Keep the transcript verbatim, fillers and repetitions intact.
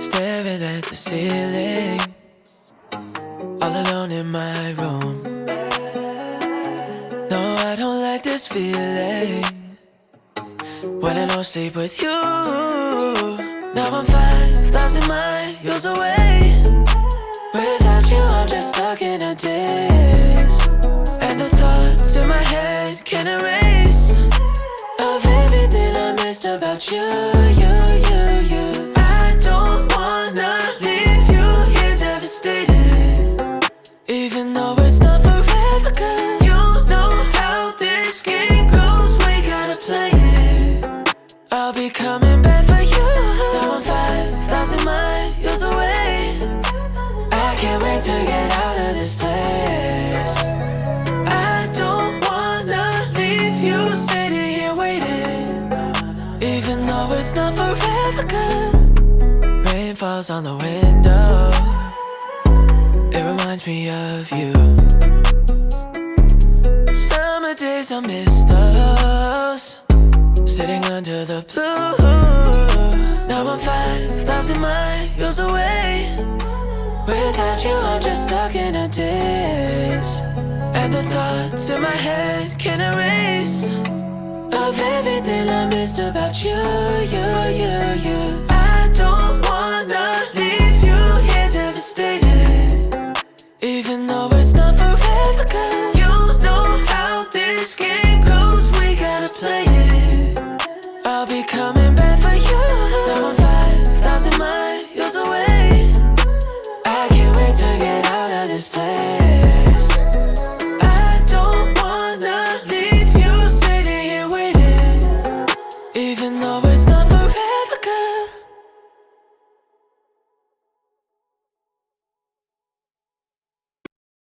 staring at the ceiling, all alone in my room. No, I don't like this feeling when I don't sleep with you. Now I'm five thousand miles away. Without you, I'm just stuck in a daze, and the thoughts in my head can't erase of everything I missed about you, you, you, you. I don't wanna leave you here devastated, even though it's not forever, 'cause you know how this game goes, we gotta play it. I'll be coming back for you. Now I'm five thousand miles away. I can't wait to get out of this place. I don't wanna leave you sitting here waiting, even though it's not forever, 'cause rain falls on the window, it reminds me of you. Summer days, I miss those, sitting under the blue. Now I'm five thousand miles away. Without you, I'm just stuck in a daze, and the thoughts in my head can't erase of everything I missed about you, you, you, you.